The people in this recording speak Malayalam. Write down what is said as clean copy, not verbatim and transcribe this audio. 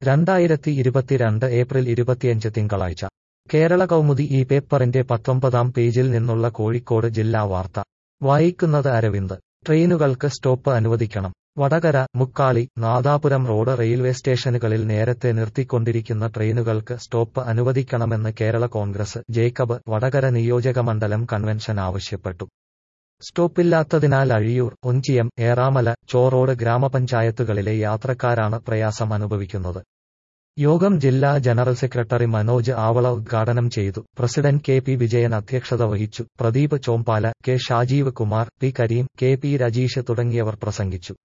2022 ഏപ്രിൽ 25 തിങ്കളാഴ്ച കേരള കൗമുദി ഈ പേപ്പറിന്റെ 19-ാം പേജിൽ നിന്നുള്ള കോഴിക്കോട് ജില്ലാ വാർത്ത വായിക്കുന്നത് അരവിന്ദ്. ട്രെയിനുകൾക്ക് സ്റ്റോപ്പ് അനുവദിക്കണം. വടകര, മുക്കാളി, നാദാപുരം റോഡ് റെയിൽവേ സ്റ്റേഷനുകളിൽ നേരത്തെ നിർത്തിക്കൊണ്ടിരിക്കുന്ന ട്രെയിനുകൾക്ക് സ്റ്റോപ്പ് അനുവദിക്കണമെന്ന് കേരള കോൺഗ്രസ് ജേക്കബ് വടകര നിയോജകമണ്ഡലം കൺവെൻഷൻ ആവശ്യപ്പെട്ടു. സ്റ്റോപ്പില്ലാത്തതിനാൽ അഴിയൂർ, ഒഞ്ചിയം, ഏറാമല, ചോറോട് ഗ്രാമപഞ്ചായത്തുകളിലെ യാത്രക്കാരാണ് പ്രയാസം അനുഭവിക്കുന്നത്. യോഗം ജില്ലാ ജനറൽ സെക്രട്ടറി മനോജ് ആവള ഉദ്ഘാടനം ചെയ്തു. പ്രസിഡന്റ് കെ പി വിജയൻ അധ്യക്ഷത വഹിച്ചു. Pradeep Chombala, K Shajeev Kumar, P Kareem, K P Rajeesh തുടങ്ങിയവർ പ്രസംഗിച്ചു.